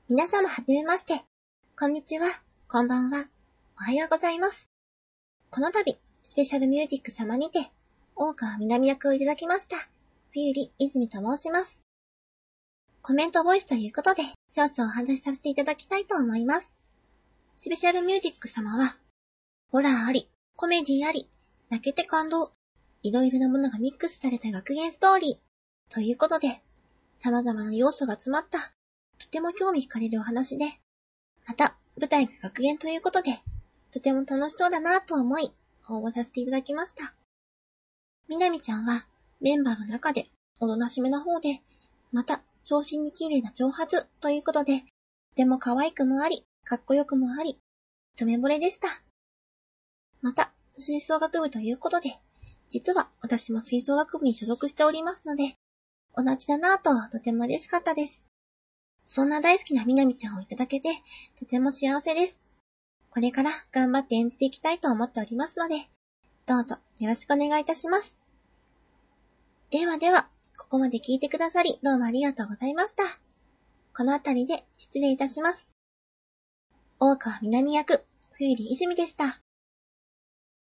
皆様はじめまして。こんにちは、こんばんは、おはようございます。この度、スペシャルミュージック様にて、大川みなみ役をいただきました、冬利泉と申します。コメントボイスということで、少々お話しさせていただきたいと思います。スペシャルミュージック様は、ホラーあり、コメディあり、泣けて感動、いろいろなものがミックスされた学園ストーリー、ということで、様々な要素が詰まった、とても興味惹かれるお話で、また、舞台が学園ということで、とても楽しそうだなぁと思い、応募させていただきました。みなみちゃんは、メンバーの中で、おとなしめな方で、また、長身に綺麗な長髪ということで、とても可愛くもあり、かっこよくもあり、一目惚れでした。また、吹奏楽部ということで、実は私も吹奏楽部に所属しておりますので、同じだなぁととても嬉しかったです。そんな大好きなみなみちゃんをいただけて、とても幸せです。これから頑張って演じていきたいと思っておりますので、どうぞよろしくお願いいたします。ではでは、ここまで聞いてくださり、どうもありがとうございました。このあたりで失礼いたします。大川みなみ役、冬利泉でした。